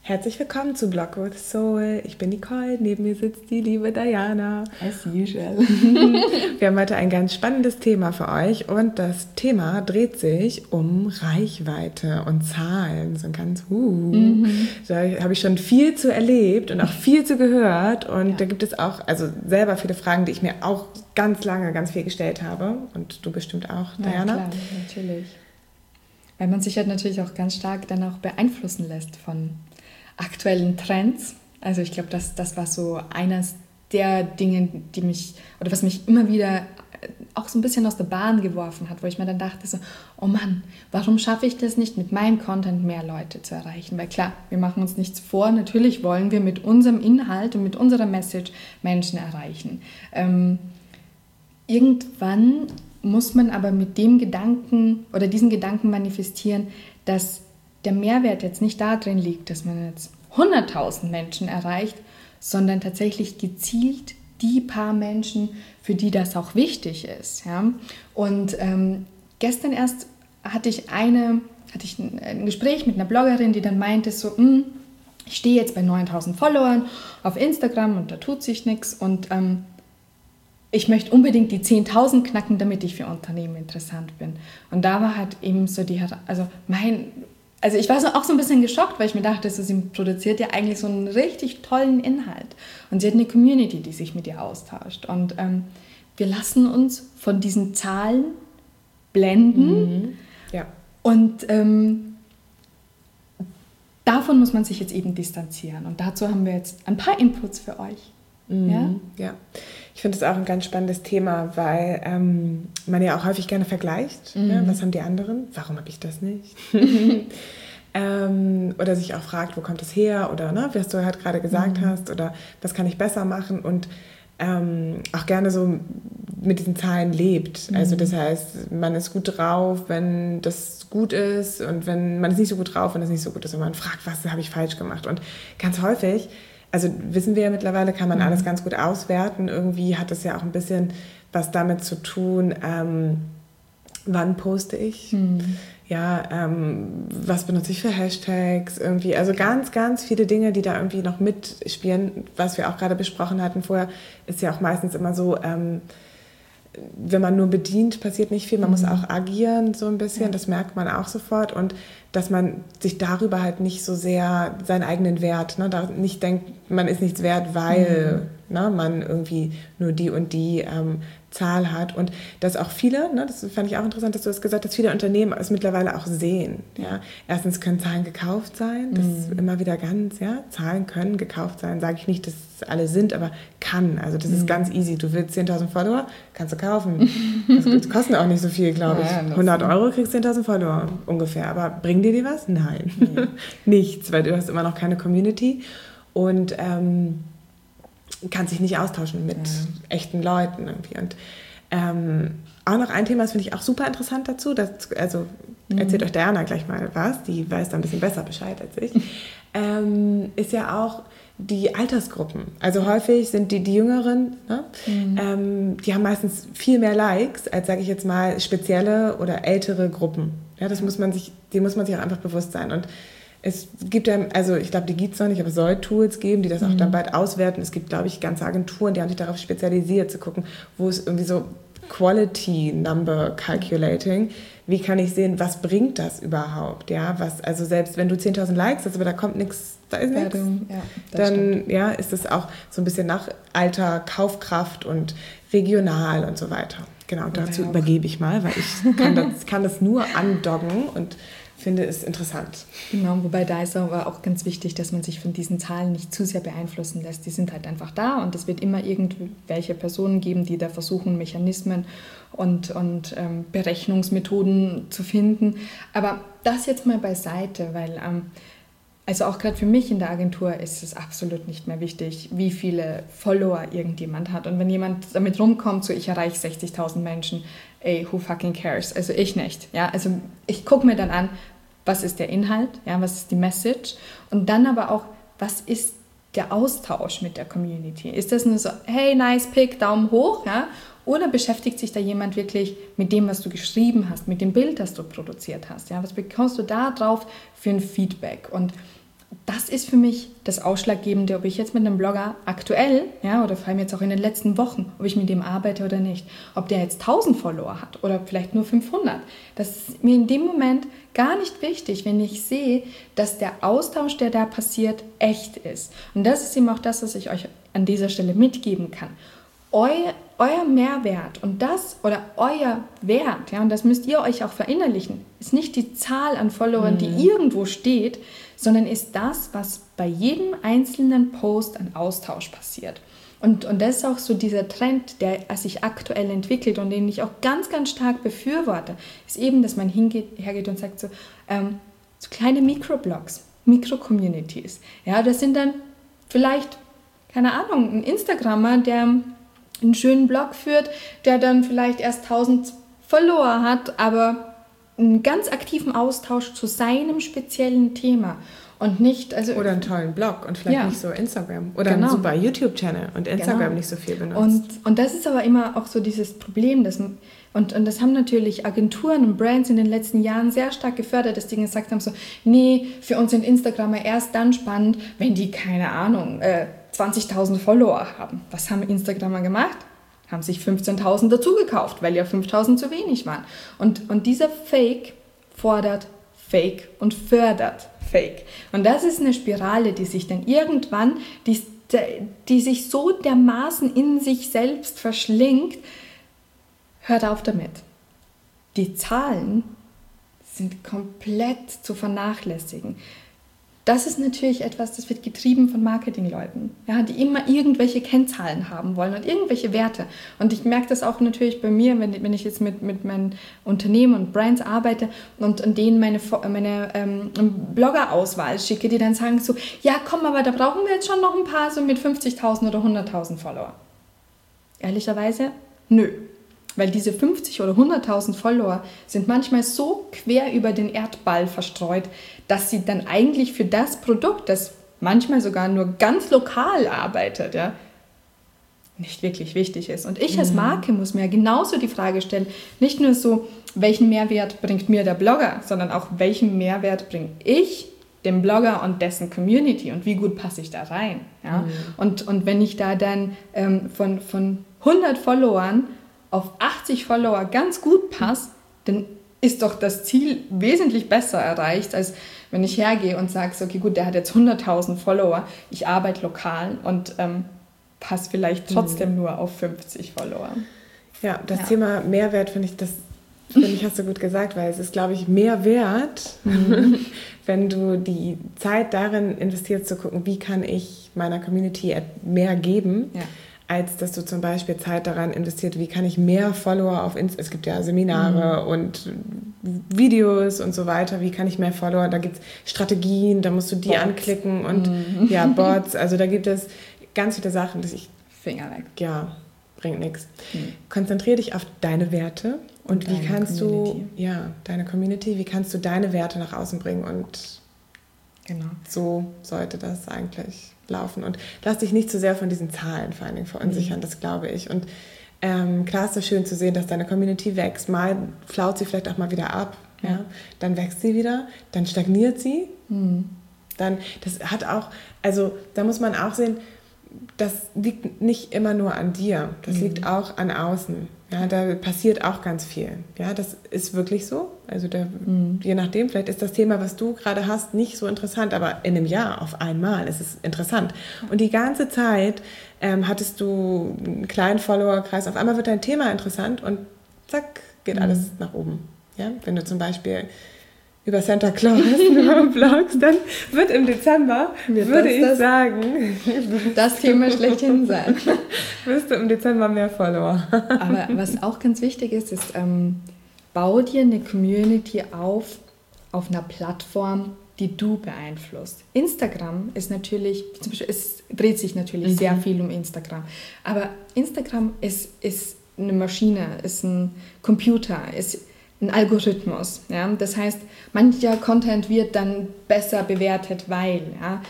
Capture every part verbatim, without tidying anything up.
Herzlich willkommen zu Blog with Soul. Ich bin Nicole, neben mir sitzt die liebe Diana. As usual. Wir haben heute ein ganz spannendes Thema für euch und das Thema dreht sich um Reichweite und Zahlen. So ein ganz, uh, mhm. Da habe ich schon viel zu erlebt und auch viel zu gehört und ja. Da gibt es auch, also selber viele Fragen, die ich mir auch ganz lange, ganz viel gestellt habe und du bestimmt auch, Diana. Ja, klar, natürlich. Weil man sich halt natürlich auch ganz stark dann auch beeinflussen lässt von aktuellen Trends. Also ich glaube, das, das war so eines der Dinge, die mich, oder was mich immer wieder auch so ein bisschen aus der Bahn geworfen hat, wo ich mir dann dachte so, oh Mann, warum schaffe ich das nicht, mit meinem Content mehr Leute zu erreichen? Weil klar, wir machen uns nichts vor, natürlich wollen wir mit unserem Inhalt und mit unserer Message Menschen erreichen. Ähm, irgendwann muss man aber mit dem Gedanken oder diesen Gedanken manifestieren, dass der Mehrwert jetzt nicht darin liegt, dass man jetzt hunderttausend Menschen erreicht, sondern tatsächlich gezielt die paar Menschen, für die das auch wichtig ist. Ja? Und ähm, gestern erst hatte ich, eine, hatte ich ein, ein Gespräch mit einer Bloggerin, die dann meinte so, ich stehe jetzt bei neuntausend Followern auf Instagram und da tut sich nichts und ähm, ich möchte unbedingt die zehntausend knacken, damit ich für Unternehmen interessant bin. Und da war halt eben so die, also mein, also ich war so auch so ein bisschen geschockt, weil ich mir dachte, so, sie produziert ja eigentlich so einen richtig tollen Inhalt. Und sie hat eine Community, die sich mit ihr austauscht. Und ähm, wir lassen uns von diesen Zahlen blenden. Mhm. Ja. Und ähm, davon muss man sich jetzt eben distanzieren. Und dazu haben wir jetzt ein paar Inputs für euch. Mhm. Ja? Ja. Ich finde es auch ein ganz spannendes Thema, weil ähm, man ja auch häufig gerne vergleicht. Mhm. Ja, was haben die anderen? Warum habe ich das nicht? ähm, oder sich auch fragt, wo kommt es her? Oder ne, was du halt gerade gesagt mhm. hast. Oder was kann ich besser machen? Und ähm, auch gerne so mit diesen Zahlen lebt. Mhm. Also das heißt, man ist gut drauf, wenn das gut ist. Und wenn man ist nicht so gut drauf, wenn das nicht so gut ist. Und man fragt, was habe ich falsch gemacht? Und ganz häufig... Also wissen wir ja mittlerweile, kann man mhm. alles ganz gut auswerten. Irgendwie hat das ja auch ein bisschen was damit zu tun, ähm, wann poste ich, mhm. ja, ähm, was benutze ich für Hashtags, irgendwie. Also ganz, ganz viele Dinge, die da irgendwie noch mitspielen. Was wir auch gerade besprochen hatten vorher, ist ja auch meistens immer so, ähm, wenn man nur bedient, passiert nicht viel. Man mhm. muss auch agieren so ein bisschen, ja. Das merkt man auch sofort. Und dass man sich darüber halt nicht so sehr seinen eigenen Wert, ne, da nicht denkt, man ist nichts wert, weil mhm. ne, man irgendwie nur die und die ähm, Zahl hat. Und dass auch viele, ne, das fand ich auch interessant, dass du das gesagt hast, viele Unternehmen es mittlerweile auch sehen. Ja. Erstens können Zahlen gekauft sein, das mhm. ist immer wieder ganz, ja, Zahlen können gekauft sein, sage ich nicht, dass es alle sind, aber kann. Also das mhm. ist ganz easy. Du willst zehntausend Follower, kannst du kaufen. Das kosten auch nicht so viel, glaube ich. Ja, hundert Euro kriegst zehntausend Follower ungefähr. Aber bringen dir die was? Nein. Nee. Nichts, weil du hast immer noch keine Community und ähm, kannst dich nicht austauschen mit ja. echten Leuten irgendwie. Und ähm, auch noch ein Thema, das finde ich auch super interessant dazu, das, also mhm. erzählt euch Diana gleich mal was, die weiß da ein bisschen besser Bescheid als ich, ähm, ist ja auch die Altersgruppen. Also häufig sind die, die Jüngeren, ne? mhm. ähm, die haben meistens viel mehr Likes als, sage ich jetzt mal, spezielle oder ältere Gruppen. Ja, das muss man sich, die muss man sich auch einfach bewusst sein. Und es gibt ja, also ich glaube, die gibt es noch nicht, aber es soll Tools geben, die das auch mhm. dann bald auswerten. Es gibt, glaube ich, ganze Agenturen, die haben sich darauf spezialisiert, zu gucken, wo es irgendwie so Quality Number Calculating, wie kann ich sehen, was bringt das überhaupt? Ja, was, also selbst wenn du zehntausend Likes hast, aber da kommt nichts, da ist nichts, ja, dann stimmt. Ja, ist es auch so ein bisschen nach Alter, Kaufkraft und regional und so weiter. Genau, und dazu übergebe ich mal, weil ich kann das, kann das nur andoggen und finde es interessant. Genau, wobei da ist aber auch ganz wichtig, dass man sich von diesen Zahlen nicht zu sehr beeinflussen lässt. Die sind halt einfach da und es wird immer irgendwelche Personen geben, die da versuchen, Mechanismen und, und ähm, Berechnungsmethoden zu finden. Aber das jetzt mal beiseite, weil ähm, also auch gerade für mich in der Agentur ist es absolut nicht mehr wichtig, wie viele Follower irgendjemand hat. Und wenn jemand damit rumkommt, so ich erreiche sechzigtausend Menschen, ey, who fucking cares? Also ich nicht. Ja? Also ich gucke mir dann an, was ist der Inhalt, ja, was ist die Message und dann aber auch, was ist der Austausch mit der Community? Ist das nur so, hey, nice pick, Daumen hoch, ja? Oder beschäftigt sich da jemand wirklich mit dem, was du geschrieben hast, mit dem Bild, das du produziert hast? Ja? Was bekommst du da drauf für ein Feedback? Und das ist für mich das Ausschlaggebende, ob ich jetzt mit einem Blogger aktuell, ja, oder vor allem jetzt auch in den letzten Wochen, ob ich mit dem arbeite oder nicht, ob der jetzt tausend Follower hat oder vielleicht nur fünfhundert. Das ist mir in dem Moment gar nicht wichtig, wenn ich sehe, dass der Austausch, der da passiert, echt ist. Und das ist eben auch das, was ich euch an dieser Stelle mitgeben kann. Euer, euer Mehrwert und das oder euer Wert, ja, und das müsst ihr euch auch verinnerlichen, ist nicht die Zahl an Followern, mhm. die irgendwo steht, sondern ist das, was bei jedem einzelnen Post an Austausch passiert. Und, und das ist auch so dieser Trend, der sich aktuell entwickelt und den ich auch ganz, ganz stark befürworte, ist eben, dass man hingeht, hergeht und sagt so, ähm, so kleine Mikroblogs, Mikro-Communities. Ja, das sind dann vielleicht, keine Ahnung, ein Instagrammer, der einen schönen Blog führt, der dann vielleicht erst tausend Follower hat, aber einen ganz aktiven Austausch zu seinem speziellen Thema und nicht, also oder einen tollen Blog und vielleicht ja. nicht so Instagram oder genau. einen super YouTube-Channel und Instagram genau. nicht so viel benutzt. Und, und das ist aber immer auch so dieses Problem, dass, und, und das haben natürlich Agenturen und Brands in den letzten Jahren sehr stark gefördert, dass die gesagt haben so, nee, für uns sind Instagramer erst dann spannend, wenn die, keine Ahnung, äh, zwanzigtausend Follower haben. Was haben Instagramer gemacht? Haben sich fünfzehntausend dazu gekauft, weil ja fünftausend zu wenig waren. Und, und dieser Fake fordert Fake und fördert Fake. Und das ist eine Spirale, die sich dann irgendwann, die, die sich so dermaßen in sich selbst verschlingt, hört auf damit. Die Zahlen sind komplett zu vernachlässigen. Das ist natürlich etwas, das wird getrieben von Marketingleuten, ja, die immer irgendwelche Kennzahlen haben wollen und irgendwelche Werte. Und ich merke das auch natürlich bei mir, wenn, wenn ich jetzt mit, mit meinen Unternehmen und Brands arbeite und, und denen meine, meine ähm, Blogger-Auswahl schicke, die dann sagen so, ja komm, aber da brauchen wir jetzt schon noch ein paar so mit fünfzigtausend oder hunderttausend Follower. Ehrlicherweise, nö. Weil diese fünfzig oder hunderttausend Follower sind manchmal so quer über den Erdball verstreut, dass sie dann eigentlich für das Produkt, das manchmal sogar nur ganz lokal arbeitet, ja, nicht wirklich wichtig ist. Und ich als Marke muss mir genauso die Frage stellen, nicht nur so, welchen Mehrwert bringt mir der Blogger, sondern auch, welchen Mehrwert bringe ich dem Blogger und dessen Community und wie gut passe ich da rein. Ja? Mhm. Und, und wenn ich da dann ähm, von, von hundert Followern auf achtzig Follower ganz gut passt, dann ist doch das Ziel wesentlich besser erreicht, als wenn ich hergehe und sage, so, okay, gut, der hat jetzt hunderttausend Follower, ich arbeite lokal und ähm, passe vielleicht trotzdem mhm. nur auf fünfzig Follower. Ja, das ja. Thema Mehrwert finde ich, das finde ich, hast du gut gesagt, weil es ist, glaube ich, mehr wert, mhm. wenn du die Zeit darin investierst, zu gucken, wie kann ich meiner Community mehr geben, ja. als dass du zum Beispiel Zeit daran investierst, wie kann ich mehr Follower auf Instagram, es gibt ja Seminare mhm. und Videos und so weiter, wie kann ich mehr Follower, da gibt es Strategien, da musst du die Bots. anklicken und mhm. ja, Bots, also da gibt es ganz viele Sachen, dass ich, Finger weg. Ja, bringt nichts. Mhm. Konzentriere dich auf deine Werte und, und wie kannst Community. du, ja, deine Community, wie kannst du deine Werte nach außen bringen und genau. so sollte das eigentlich laufen. Und lass dich nicht zu sehr von diesen Zahlen vor allen Dingen verunsichern, mhm. das glaube ich. Und ähm, klar ist es schön zu sehen, dass deine Community wächst. Mal flaut sie vielleicht auch mal wieder ab. Ja. Ja? Dann wächst sie wieder, dann stagniert sie. Mhm. Dann, das hat auch, also da muss man auch sehen, das liegt nicht immer nur an dir. Das mhm. liegt auch an außen. Ja, da passiert auch ganz viel. Ja, das ist wirklich so. Also da, mhm. je nachdem, vielleicht ist das Thema, was du gerade hast, nicht so interessant, aber in einem Jahr auf einmal ist es interessant. Und die ganze Zeit ähm, hattest du einen kleinen Followerkreis, auf einmal wird dein Thema interessant und zack, geht mhm. alles nach oben. Ja, wenn du zum Beispiel über Santa Claus nur blogst, dann wird im Dezember, wird würde das, ich das, sagen, das Thema schlechthin sein. Wirst du im Dezember mehr Follower. Aber was auch ganz wichtig ist, ist, ähm, bau dir eine Community auf, auf einer Plattform, die du beeinflusst. Instagram ist natürlich, zum Beispiel, es dreht sich natürlich mhm. sehr viel um Instagram, aber Instagram ist, ist eine Maschine, ist ein Computer, ist ein Algorithmus. Ja? Das heißt, mancher Content wird dann besser bewertet, weil. Ja?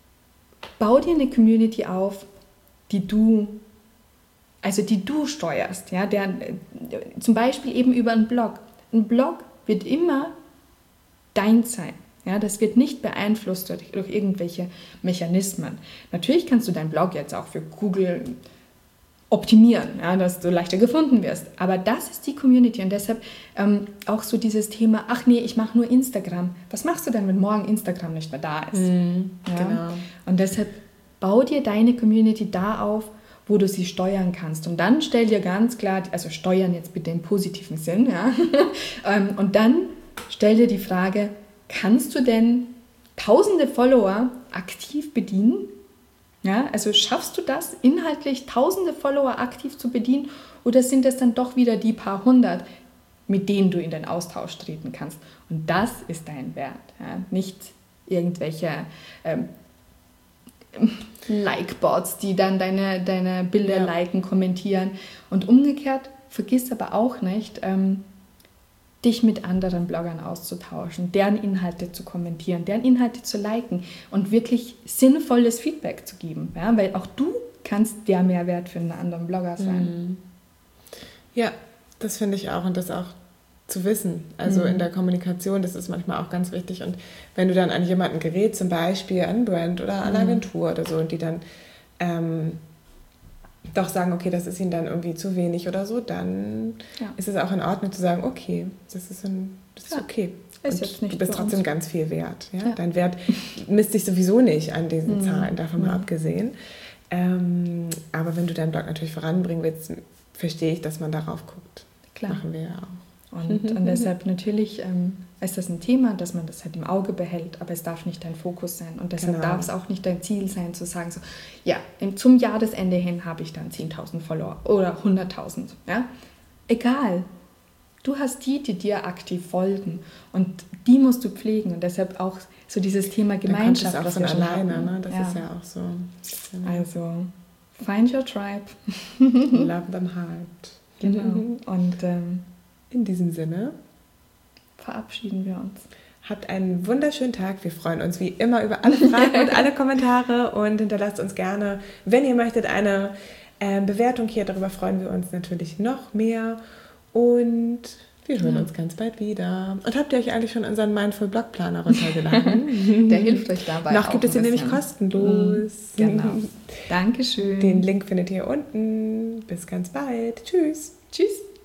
Bau dir eine Community auf, die du, also die du steuerst. Ja? Der, zum Beispiel eben über einen Blog. Ein Blog wird immer dein sein. Ja, das wird nicht beeinflusst durch, durch irgendwelche Mechanismen. Natürlich kannst du deinen Blog jetzt auch für Google optimieren, ja, dass du leichter gefunden wirst. Aber das ist die Community und deshalb ähm, auch so dieses Thema, ach nee, ich mache nur Instagram. Was machst du denn, wenn morgen Instagram nicht mehr da ist? Mhm, ja? Genau. Und deshalb bau dir deine Community da auf, wo du sie steuern kannst. Und dann stell dir ganz klar, also steuern jetzt bitte im positiven Sinn, ja? Und dann stell dir die Frage, kannst du denn tausende Follower aktiv bedienen? Ja, also schaffst du das, inhaltlich tausende Follower aktiv zu bedienen oder sind es dann doch wieder die paar hundert, mit denen du in den Austausch treten kannst? Und das ist dein Wert, ja? Nicht irgendwelche ähm, Like-Bots, die dann deine, deine Bilder ja. liken, kommentieren. Und umgekehrt, vergiss aber auch nicht, ähm, dich mit anderen Bloggern auszutauschen, deren Inhalte zu kommentieren, deren Inhalte zu liken und wirklich sinnvolles Feedback zu geben. Ja? Weil auch du kannst der Mehrwert für einen anderen Blogger sein. Ja, das finde ich auch und das auch zu wissen. Also mhm. in der Kommunikation, das ist manchmal auch ganz wichtig. Und wenn du dann an jemanden gerätst, zum Beispiel an Brand oder an eine Agentur oder so, und die dann ähm, doch sagen, okay, das ist ihnen dann irgendwie zu wenig oder so, dann ja. ist es auch in Ordnung zu sagen, okay, das ist, ein, das ist ja. okay. Ist und jetzt nicht du bist trotzdem uns. ganz viel wert. Ja? Ja. Dein Wert misst sich sowieso nicht an diesen mhm. Zahlen, davon mhm. mal abgesehen. Ähm, aber wenn du deinen Blog natürlich voranbringen willst, verstehe ich, dass man darauf guckt. Klar. Machen wir ja auch. Und, und deshalb natürlich ähm, ist das ein Thema, dass man das halt im Auge behält, aber es darf nicht dein Fokus sein. Und deshalb Genau. darf es auch nicht dein Ziel sein, zu sagen, so, ja, zum Jahresende hin habe ich dann zehntausend Follower oder hunderttausend. Ja? Egal. Du hast die, die dir aktiv folgen und die musst du pflegen. Und deshalb auch so dieses Thema Gemeinschaft. Da kommt es auch was von wir alleine, ne? Das ja. ist ja auch so. Also, find your tribe. Love them hard. Genau. Und ähm, in diesem Sinne verabschieden wir uns. Habt einen wunderschönen Tag. Wir freuen uns wie immer über alle Fragen und alle Kommentare und hinterlasst uns gerne, wenn ihr möchtet, eine äh, Bewertung hier. Darüber freuen wir uns natürlich noch mehr. Und wir hören ja. uns ganz bald wieder. Und habt ihr euch eigentlich schon unseren Mindful Blog Planner runtergeladen? Der hilft euch dabei. Noch gibt es den nämlich kostenlos. Genau. Dankeschön. Den Link findet ihr unten. Bis ganz bald. Tschüss. Tschüss.